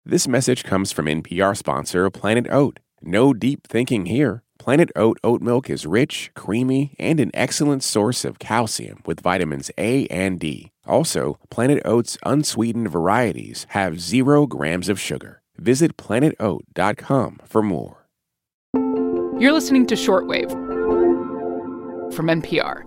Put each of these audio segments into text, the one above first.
This message comes from NPR sponsor Planet Oat. No deep thinking here. Planet Oat oat milk is rich, creamy, and an excellent source of calcium with vitamins A and D. Also, Planet Oat's unsweetened varieties have 0 grams of sugar. Visit planetoat.com for more. You're listening to Shortwave from NPR.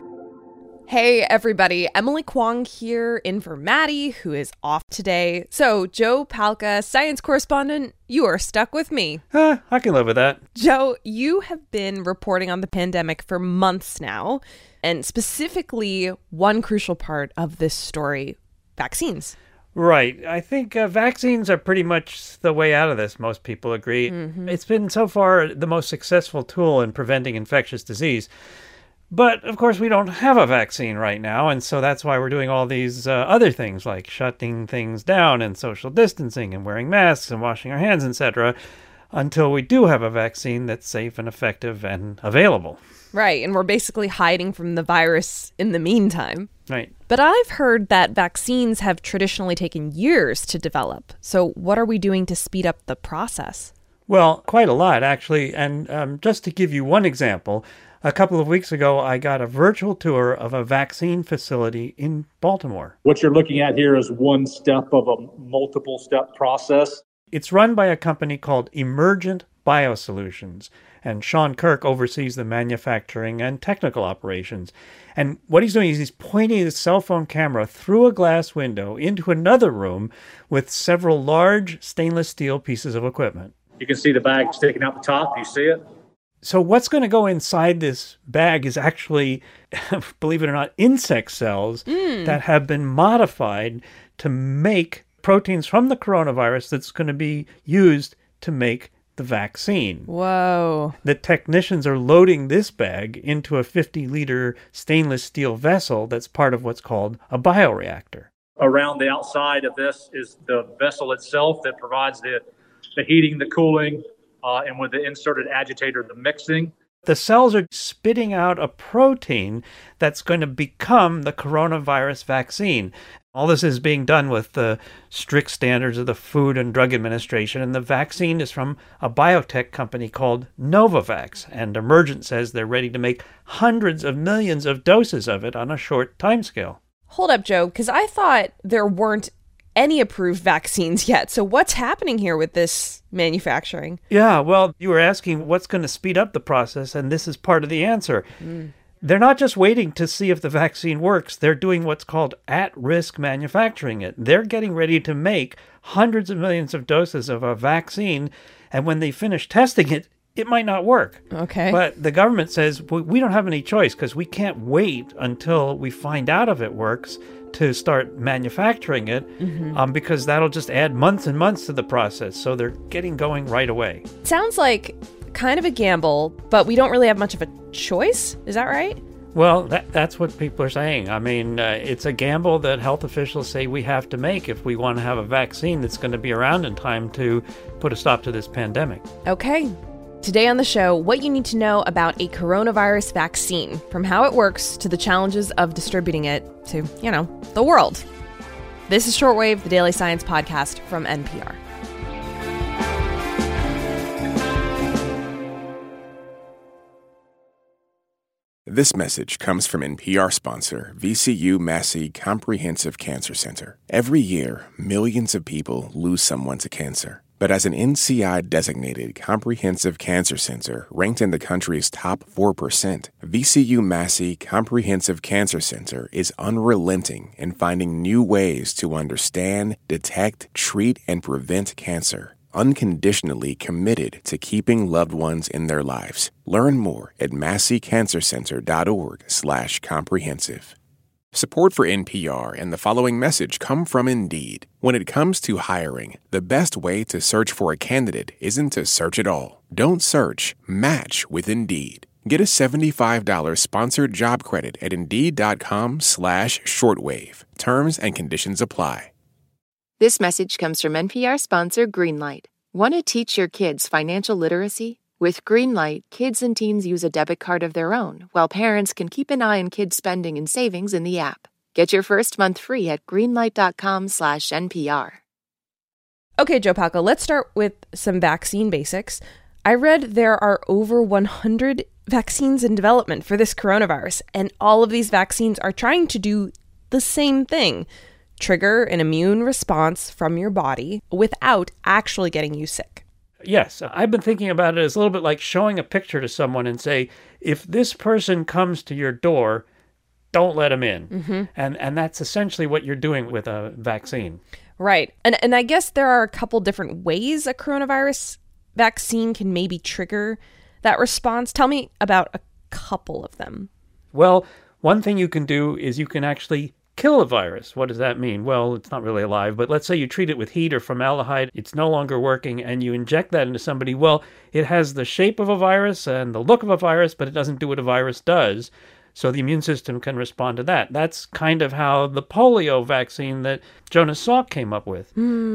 Hey, everybody. Emily Kwong here, in for Maddie, who is off today. So, Joe Palca, science correspondent, you are stuck with me. I can live with that. Joe, you have been reporting on the pandemic for months now, and specifically one crucial part of this story, vaccines. Right. I think vaccines are pretty much the way out of this, most people agree. It's been so far the most successful tool in preventing infectious disease. But, of course, we don't have a vaccine right now, and so that's why we're doing all these other things like shutting things down and social distancing and wearing masks and washing our hands, etc., until we do have a vaccine that's safe and effective and available. Right, and we're basically hiding from the virus in the meantime. Right. But I've heard that vaccines have traditionally taken years to develop. So what are we doing to speed up the process? Well, quite a lot, actually. And just to give you one example, a couple of weeks ago, I got a virtual tour of a vaccine facility in Baltimore. What you're looking at here is one step of a multiple-step process. It's run by a company called Emergent Biosolutions, and Sean Kirk oversees the manufacturing and technical operations. And what he's doing is he's pointing his cell phone camera through a glass window into another room with several large stainless steel pieces of equipment. You can see the bag sticking out the top. You see it? So what's going to go inside this bag is actually, believe it or not, insect cells that have been modified to make proteins from the coronavirus that's going to be used to make the vaccine. Whoa. The technicians are loading this bag into a 50-liter stainless steel vessel that's part of what's called a bioreactor. Around the outside of this is the vessel itself that provides the heating, the cooling, and with the inserted agitator, the mixing. The cells are spitting out a protein that's going to become the coronavirus vaccine. All this is being done with the strict standards of the Food and Drug Administration, and the vaccine is from a biotech company called Novavax, and Emergent says they're ready to make hundreds of millions of doses of it on a short timescale. Hold up, Joe, because I thought there weren't any approved vaccines yet. So what's happening here with this manufacturing? Yeah, well, you were asking what's going to speed up the process, and this is part of the answer. They're not just waiting to see if the vaccine works. They're doing what's called at-risk manufacturing it. They're getting ready to make hundreds of millions of doses of a vaccine, and when they finish testing it, it might not work. Okay. But the government says, we don't have any choice because we can't wait until we find out if it works to start manufacturing it, because that'll just add months and months to the process. So they're getting going right away. Sounds like kind of a gamble, but we don't really have much of a choice. Is that right? Well, that's what people are saying. I mean, it's a gamble that health officials say we have to make if we want to have a vaccine that's going to be around in time to put a stop to this pandemic. Okay. Today on the show, what you need to know about a coronavirus vaccine, from how it works to the challenges of distributing it to, the world. This is Shortwave, the daily science podcast from NPR. This message comes from NPR sponsor VCU Massey Comprehensive Cancer Center. Every year, millions of people lose someone to cancer. But as an NCI-designated comprehensive cancer center ranked in the country's top 4%, VCU Massey Comprehensive Cancer Center is unrelenting in finding new ways to understand, detect, treat, and prevent cancer. Unconditionally committed to keeping loved ones in their lives. Learn more at masseycancercenter.org/comprehensive. Support for NPR and the following message come from Indeed. When it comes to hiring, the best way to search for a candidate isn't to search at all. Don't search, match with Indeed. Get a $75 sponsored job credit at Indeed.com/shortwave. Terms and conditions apply. This message comes from NPR sponsor Greenlight. Want to teach your kids financial literacy? With Greenlight, kids and teens use a debit card of their own, while parents can keep an eye on kids' spending and savings in the app. Get your first month free at greenlight.com/NPR. Okay, Joe Palca, let's start with some vaccine basics. I read there are over 100 vaccines in development for this coronavirus, and all of these vaccines are trying to do the same thing: trigger an immune response from your body without actually getting you sick. Yes, I've been thinking about it as a little bit like showing a picture to someone and say, if this person comes to your door, don't let them in. Mm-hmm. And that's essentially what you're doing with a vaccine. Right. And I guess there are a couple different ways a coronavirus vaccine can maybe trigger that response. Tell me about a couple of them. Well, one thing you can do is you can actually kill a virus. What does that mean? Well, it's not really alive, but let's say you treat it with heat or formaldehyde, it's no longer working, and you inject that into somebody. Well, it has the shape of a virus and the look of a virus, but it doesn't do what a virus does. So the immune system can respond to that. That's kind of how the polio vaccine that Jonas Salk came up with.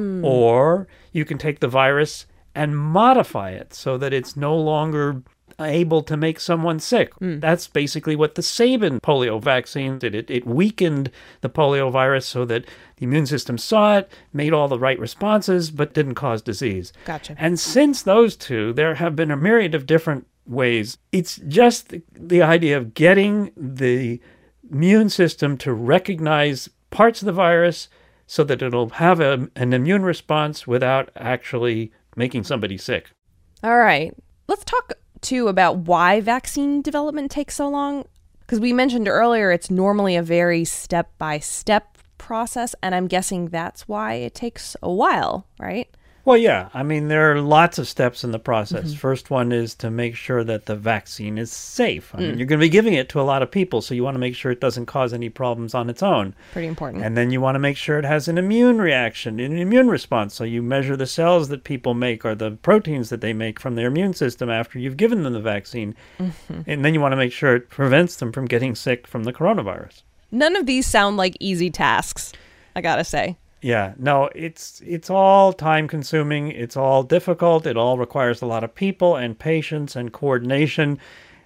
Or you can take the virus and modify it so that it's no longer able to make someone sick. That's basically what the Sabin polio vaccine did. It weakened the polio virus so that the immune system saw it, made all the right responses, but didn't cause disease. Gotcha. And since those two, there have been a myriad of different ways. It's just the idea of getting the immune system to recognize parts of the virus so that it'll have an immune response without actually making somebody sick. All right. Let's talk too about why vaccine development takes so long. Because we mentioned earlier, it's normally a very step-by-step process, and I'm guessing that's why it takes a while, right? Well, yeah. I mean, there are lots of steps in the process. First one is to make sure that the vaccine is safe. I mean, you're going to be giving it to a lot of people, so you want to make sure it doesn't cause any problems on its own. Pretty important. And then you want to make sure it has an immune reaction, an immune response. So you measure the cells that people make or the proteins that they make from their immune system after you've given them the vaccine. And then you want to make sure it prevents them from getting sick from the coronavirus. None of these sound like easy tasks, I gotta say. Yeah, no, it's all time-consuming. It's all difficult. It all requires a lot of people and patience and coordination.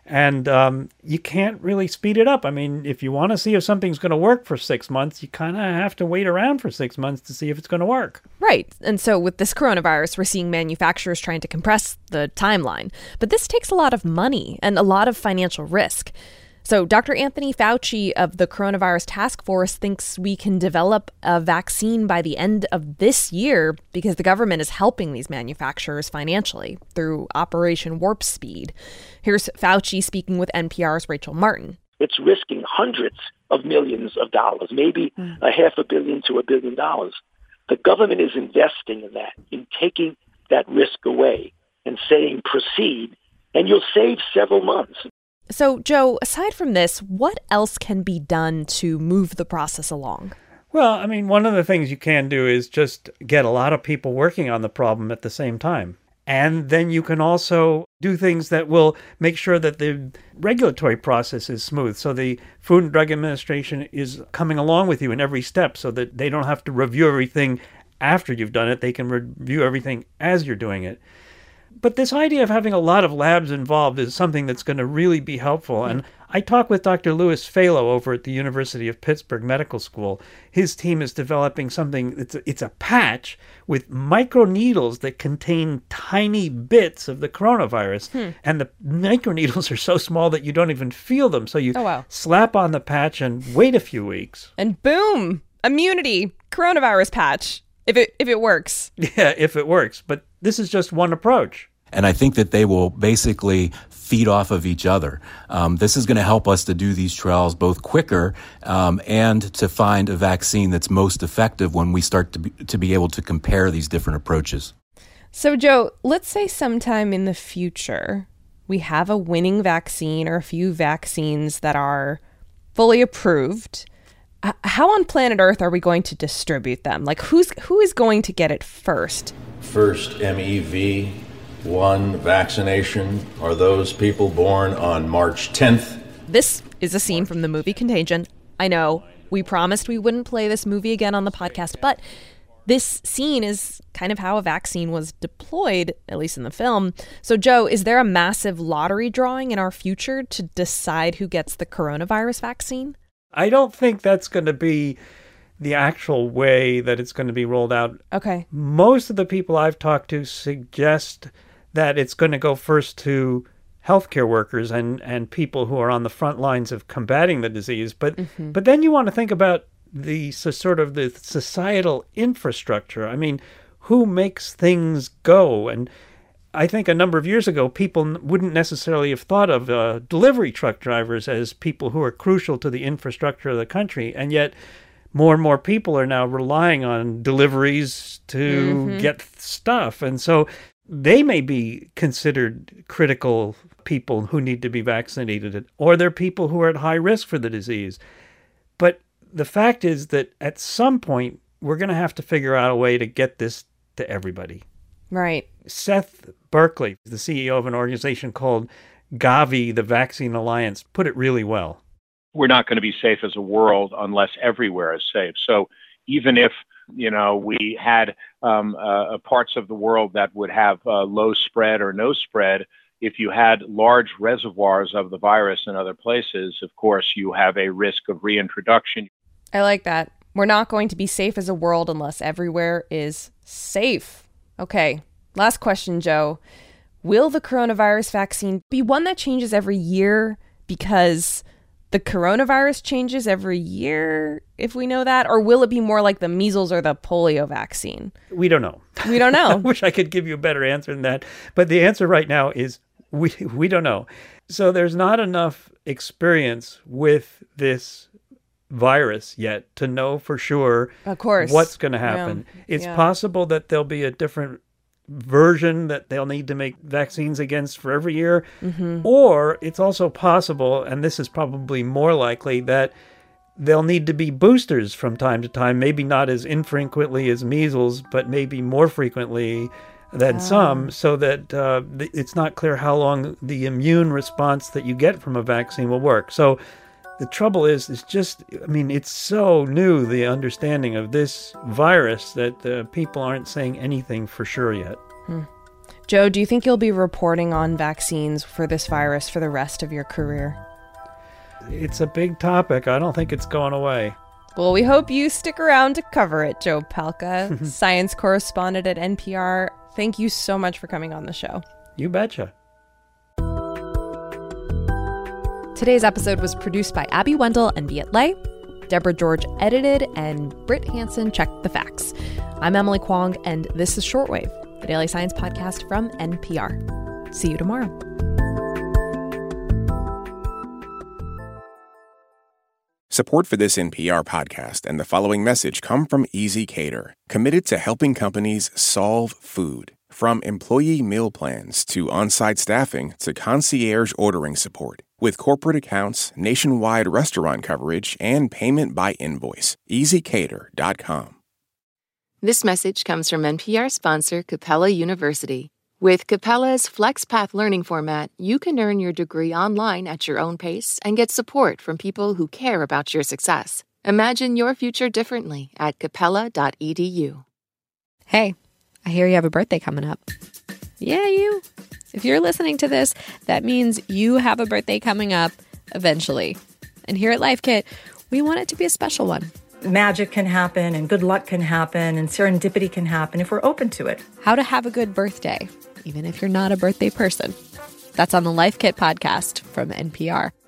And you can't really speed it up. I mean, if you want to see if something's going to work for 6 months, you kind of have to wait around for 6 months to see if it's going to work. Right. And so with this coronavirus, we're seeing manufacturers trying to compress the timeline. But this takes a lot of money and a lot of financial risk. So Dr. Anthony Fauci of the Coronavirus Task Force thinks we can develop a vaccine by the end of this year because the government is helping these manufacturers financially through Operation Warp Speed. Here's Fauci speaking with NPR's Rachel Martin. It's risking hundreds of millions of dollars, maybe $500 million to $1 billion. The government is investing in that, in taking that risk away and saying proceed, and you'll save several months. So, Joe, aside from this, what else can be done to move the process along? Well, I mean, one of the things you can do is just get a lot of people working on the problem at the same time. And then you can also do things that will make sure that the regulatory process is smooth. So the Food and Drug Administration is coming along with you in every step so that they don't have to review everything after you've done it. They can review everything as you're doing it. But this idea of having a lot of labs involved is something that's going to really be helpful. And I talked with Dr. Louis Falo over at the University of Pittsburgh Medical School. His team is developing something, it's a patch with microneedles that contain tiny bits of the coronavirus. And the microneedles are so small that you don't even feel them. So you slap on the patch and wait a few weeks. And boom, immunity, coronavirus patch, if it works. Yeah, if it works. But this is just one approach. And I think that they will basically feed off of each other. This is going to help us to do these trials both quicker and to find a vaccine that's most effective when we start to be able to compare these different approaches. So, Joe, let's say sometime in the future we have a winning vaccine or a few vaccines that are fully approved. How on planet Earth are we going to distribute them? Like, who is going to get it first? First MEV1 vaccination are those people born on March 10th. This is a scene from the movie Contagion. I know, we promised we wouldn't play this movie again on the podcast, but this scene is kind of how a vaccine was deployed, at least in the film. So, Joe, is there a massive lottery drawing in our future to decide who gets the coronavirus vaccine? I don't think that's going to be the actual way that it's going to be rolled out. Okay. Most of the people I've talked to suggest that it's going to go first to healthcare workers and people who are on the front lines of combating the disease. But then you want to think about the societal infrastructure. I mean, who makes things go? And I think a number of years ago, people wouldn't necessarily have thought of delivery truck drivers as people who are crucial to the infrastructure of the country. And yet more and more people are now relying on deliveries to get stuff. And so they may be considered critical people who need to be vaccinated, or they're people who are at high risk for the disease. But the fact is that at some point, we're going to have to figure out a way to get this to everybody. Right. Seth Berkley, the CEO of an organization called Gavi, the Vaccine Alliance, put it really well. We're not going to be safe as a world unless everywhere is safe. So even if, we had parts of the world that would have low spread or no spread, if you had large reservoirs of the virus in other places, of course, you have a risk of reintroduction. I like that. We're not going to be safe as a world unless everywhere is safe. Okay, last question, Joe. Will the coronavirus vaccine be one that changes every year because the coronavirus changes every year, if we know that? Or will it be more like the measles or the polio vaccine? We don't know. We don't know. I wish I could give you a better answer than that. But the answer right now is we don't know. So there's not enough experience with this virus yet to know for sure of course what's going to happen. Yeah. It's possible that there'll be a different version that they'll need to make vaccines against for every year. Or it's also possible, and this is probably more likely, that there'll need to be boosters from time to time, maybe not as infrequently as measles, but maybe more frequently than some, so that it's not clear how long the immune response that you get from a vaccine will work. So the trouble is it's so new, the understanding of this virus, that people aren't saying anything for sure yet. Joe, do you think you'll be reporting on vaccines for this virus for the rest of your career? It's a big topic. I don't think it's going away. Well, we hope you stick around to cover it, Joe Palca, science correspondent at NPR. Thank you so much for coming on the show. You betcha. Today's episode was produced by Abby Wendell and Viet Le. Deborah George edited, and Britt Hansen checked the facts. I'm Emily Kwong, and this is Shortwave, the daily science podcast from NPR. See you tomorrow. Support for this NPR podcast and the following message come from Easy Cater, committed to helping companies solve food. From employee meal plans to on-site staffing to concierge ordering support. With corporate accounts, nationwide restaurant coverage, and payment by invoice. EasyCater.com. This message comes from NPR sponsor Capella University. With Capella's FlexPath learning format, you can earn your degree online at your own pace and get support from people who care about your success. Imagine your future differently at capella.edu. Hey, I hear you have a birthday coming up. Yeah, you. If you're listening to this, that means you have a birthday coming up eventually. And here at Life Kit, we want it to be a special one. Magic can happen and good luck can happen and serendipity can happen if we're open to it. How to have a good birthday, even if you're not a birthday person. That's on the Life Kit podcast from NPR.